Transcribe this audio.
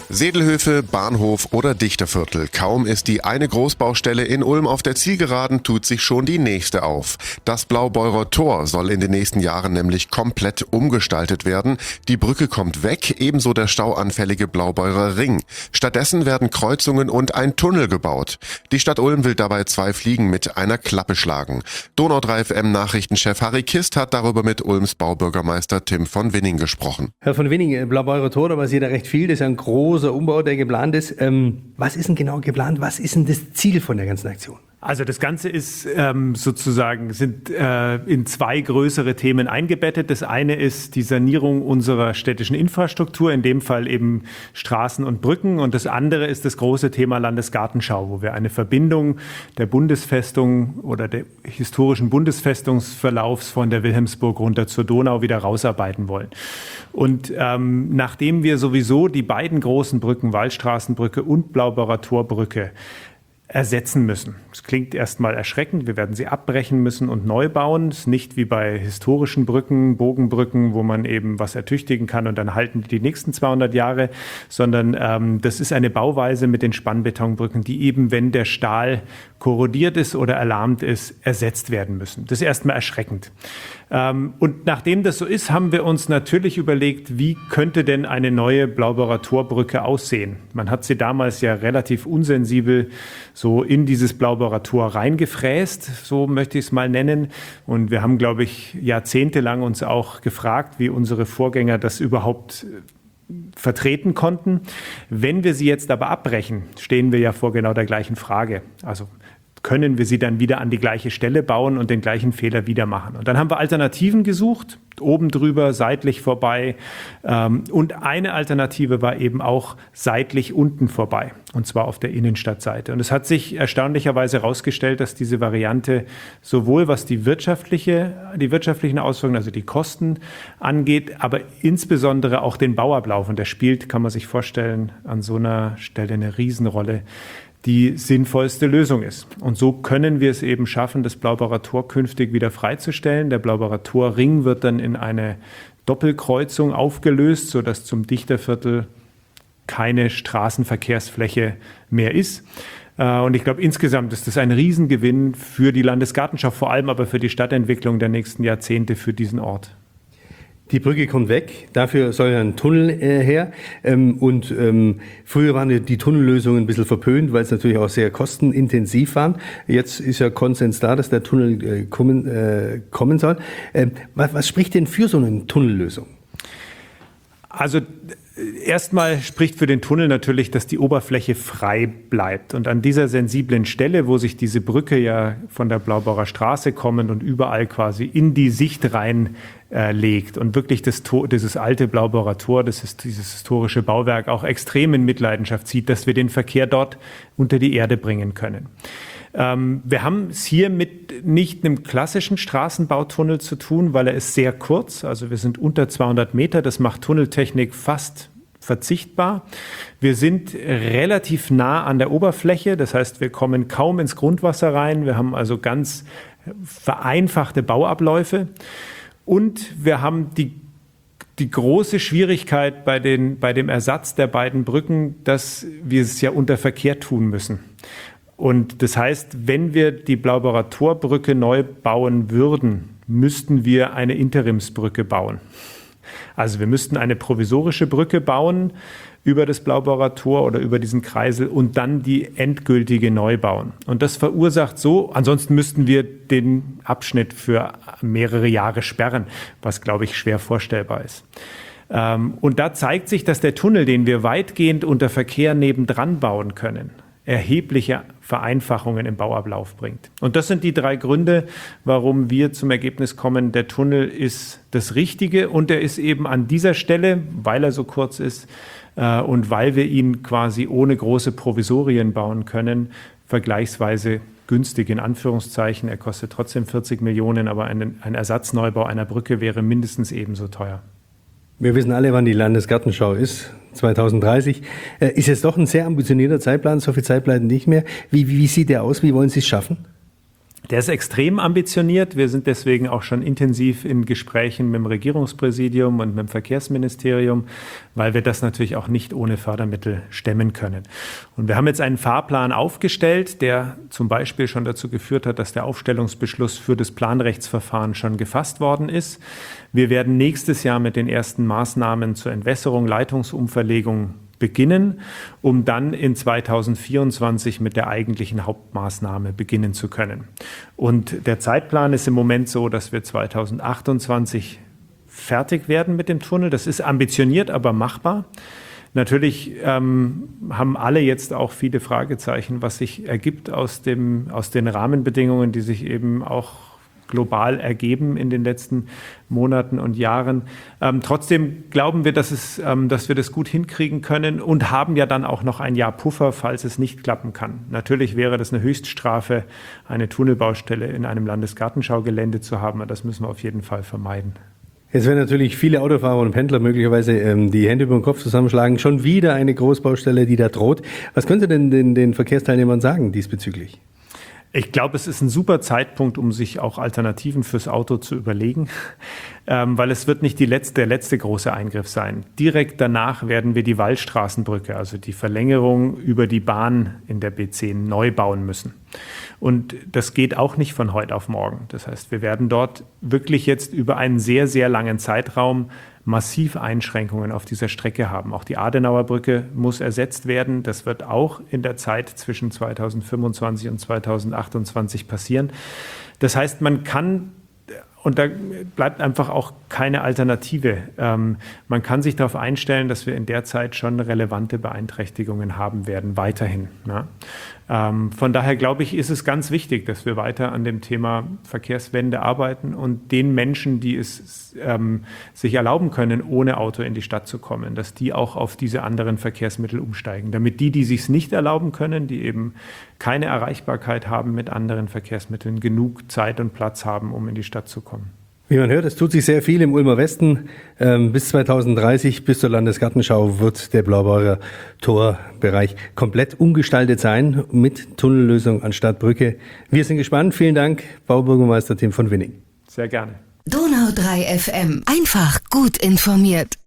Sedelhöfe, Bahnhof oder Dichterviertel. Kaum ist die eine Großbaustelle in Ulm auf der Zielgeraden, tut sich schon die nächste auf. Das Blaubeurer Tor soll in den nächsten Jahren nämlich komplett umgestaltet werden. Die Brücke kommt weg, ebenso der stauanfällige Blaubeurer Ring. Stattdessen werden Kreuzungen und ein Tunnel gebaut. Die Stadt Ulm will dabei 2 Fliegen mit einer Klappe schlagen. Donau 3 FM Nachrichtenchef Harry Kist hat darüber mit Ulms Baubürgermeister Tim von Winning gesprochen. Herr von Winning, Blaubeurer Tor, da passiert ja recht viel. Das ist ein großer Umbau, der geplant ist. Was ist denn genau geplant? Was ist denn das Ziel von der ganzen Aktion? Also das Ganze ist sind in 2 größere Themen eingebettet. Das eine ist die Sanierung unserer städtischen Infrastruktur, in dem Fall eben Straßen und Brücken. Und das andere ist das große Thema Landesgartenschau, wo wir eine Verbindung der Bundesfestung oder der historischen Bundesfestungsverlaufs von der Wilhelmsburg runter zur Donau wieder rausarbeiten wollen. Und nachdem wir sowieso die beiden großen Brücken, Wallstraßenbrücke und Blaubeurer Torbrücke, ersetzen müssen. Es klingt erstmal erschreckend, wir werden sie abbrechen müssen und neu bauen. Es ist nicht wie bei historischen Brücken, Bogenbrücken, wo man eben was ertüchtigen kann und dann halten die nächsten 200 Jahre, sondern das ist eine Bauweise mit den Spannbetonbrücken, die eben, wenn der Stahl korrodiert ist oder erlahmt ist, ersetzt werden müssen. Das ist erstmal erschreckend. Und nachdem das so ist, haben wir uns natürlich überlegt, wie könnte denn eine neue Blaubeurer Torbrücke aussehen? Man hat sie damals ja relativ unsensibel so in dieses Blaubeurer Tor reingefräst, so möchte ich es mal nennen. Und wir haben, glaube ich, jahrzehntelang uns auch gefragt, wie unsere Vorgänger das überhaupt vertreten konnten. Wenn wir sie jetzt aber abbrechen, stehen wir ja vor genau der gleichen Frage. Also können wir sie dann wieder an die gleiche Stelle bauen und den gleichen Fehler wieder machen. Und dann haben wir Alternativen gesucht, oben drüber, seitlich vorbei. Und eine Alternative war eben auch seitlich unten vorbei, und zwar auf der Innenstadtseite. Und es hat sich erstaunlicherweise herausgestellt, dass diese Variante sowohl was die wirtschaftlichen Auswirkungen, also die Kosten angeht, aber insbesondere auch den Bauablauf. Und der spielt, kann man sich vorstellen, an so einer Stelle eine Riesenrolle, die sinnvollste Lösung ist. Und so können wir es eben schaffen, das Blaubeurer Tor künftig wieder freizustellen. Der Blaubeurer Torring wird dann in eine Doppelkreuzung aufgelöst, sodass zum Dichterviertel keine Straßenverkehrsfläche mehr ist. Und ich glaube, insgesamt ist das ein Riesengewinn für die Landesgartenschau, vor allem aber für die Stadtentwicklung der nächsten Jahrzehnte für diesen Ort. Die Brücke kommt weg, dafür soll ein Tunnel her. Früher waren die Tunnellösungen ein bisschen verpönt, weil es natürlich auch sehr kostenintensiv waren. Jetzt ist ja Konsens da, dass der Tunnel kommen soll. Was spricht denn für so eine Tunnellösung? Also erstmal spricht für den Tunnel natürlich, dass die Oberfläche frei bleibt. Und an dieser sensiblen Stelle, wo sich diese Brücke ja von der Blaubeurer Straße kommend und überall quasi in die Sicht rein legt und wirklich dieses alte Blaubeurer Tor, dieses historische Bauwerk auch extrem in Mitleidenschaft zieht, dass wir den Verkehr dort unter die Erde bringen können. Wir haben es hier mit nicht einem klassischen Straßenbautunnel zu tun, weil er ist sehr kurz, also wir sind unter 200 Meter, das macht Tunneltechnik fast verzichtbar. Wir sind relativ nah an der Oberfläche, das heißt, wir kommen kaum ins Grundwasser rein, wir haben also ganz vereinfachte Bauabläufe und wir haben die große Schwierigkeit bei dem Ersatz der beiden Brücken, dass wir es ja unter Verkehr tun müssen. Und das heißt, wenn wir die Blaubeurer Torbrücke neu bauen würden, müssten wir eine Interimsbrücke bauen. Also wir müssten eine provisorische Brücke bauen über das Blaubeurer Tor oder über diesen Kreisel und dann die endgültige neu bauen. Und das verursacht so, ansonsten müssten wir den Abschnitt für mehrere Jahre sperren, was, glaube ich, schwer vorstellbar ist. Und da zeigt sich, dass der Tunnel, den wir weitgehend unter Verkehr nebendran bauen können, erhebliche Vereinfachungen im Bauablauf bringt. Und das sind die 3 Gründe, warum wir zum Ergebnis kommen, der Tunnel ist das Richtige und er ist eben an dieser Stelle, weil er so kurz ist und weil wir ihn quasi ohne große Provisorien bauen können, vergleichsweise günstig in Anführungszeichen. Er kostet trotzdem 40 Millionen, aber ein Ersatzneubau einer Brücke wäre mindestens ebenso teuer. Wir wissen alle, wann die Landesgartenschau ist, 2030. Ist jetzt doch ein sehr ambitionierter Zeitplan, so viel Zeit bleibt nicht mehr. Wie sieht der aus? Wie wollen Sie es schaffen? Der ist extrem ambitioniert. Wir sind deswegen auch schon intensiv in Gesprächen mit dem Regierungspräsidium und mit dem Verkehrsministerium, weil wir das natürlich auch nicht ohne Fördermittel stemmen können. Und wir haben jetzt einen Fahrplan aufgestellt, der zum Beispiel schon dazu geführt hat, dass der Aufstellungsbeschluss für das Planrechtsverfahren schon gefasst worden ist. Wir werden nächstes Jahr mit den ersten Maßnahmen zur Entwässerung, Leitungsumverlegung beginnen, um dann in 2024 mit der eigentlichen Hauptmaßnahme beginnen zu können. Und der Zeitplan ist im Moment so, dass wir 2028 fertig werden mit dem Tunnel. Das ist ambitioniert, aber machbar. Natürlich haben alle jetzt auch viele Fragezeichen, was sich ergibt aus den Rahmenbedingungen, die sich eben auch global ergeben in den letzten Monaten und Jahren. Trotzdem glauben wir, dass wir das gut hinkriegen können und haben ja dann auch noch ein Jahr Puffer, falls es nicht klappen kann. Natürlich wäre das eine Höchststrafe, eine Tunnelbaustelle in einem Landesgartenschaugelände zu haben, aber das müssen wir auf jeden Fall vermeiden. Jetzt werden natürlich viele Autofahrer und Pendler möglicherweise die Hände über den Kopf zusammenschlagen. Schon wieder eine Großbaustelle, die da droht. Was können Sie denn den Verkehrsteilnehmern sagen diesbezüglich? Ich glaube, es ist ein super Zeitpunkt, um sich auch Alternativen fürs Auto zu überlegen, weil es wird nicht der letzte große Eingriff sein. Direkt danach werden wir die Wallstraßenbrücke, also die Verlängerung über die Bahn in der B10 neu bauen müssen. Und das geht auch nicht von heute auf morgen. Das heißt, wir werden dort wirklich jetzt über einen sehr, sehr langen Zeitraum massiv Einschränkungen auf dieser Strecke haben. Auch die Adenauer Brücke muss ersetzt werden. Das wird auch in der Zeit zwischen 2025 und 2028 passieren. Das heißt, man kann, und da bleibt einfach auch keine Alternative, man kann sich darauf einstellen, dass wir in der Zeit schon relevante Beeinträchtigungen haben werden, weiterhin. Ja. Von daher glaube ich, ist es ganz wichtig, dass wir weiter an dem Thema Verkehrswende arbeiten und den Menschen, die es sich erlauben können, ohne Auto in die Stadt zu kommen, dass die auch auf diese anderen Verkehrsmittel umsteigen. Damit die sich es nicht erlauben können, die eben keine Erreichbarkeit haben mit anderen Verkehrsmitteln, genug Zeit und Platz haben, um in die Stadt zu kommen. Wie man hört, es tut sich sehr viel im Ulmer Westen. Bis 2030, bis zur Landesgartenschau, wird der Blaubeurer Torbereich komplett umgestaltet sein mit Tunnellösung anstatt Brücke. Wir sind gespannt. Vielen Dank, Baubürgermeister Tim von Winning. Sehr gerne. Donau 3 FM. Einfach gut informiert.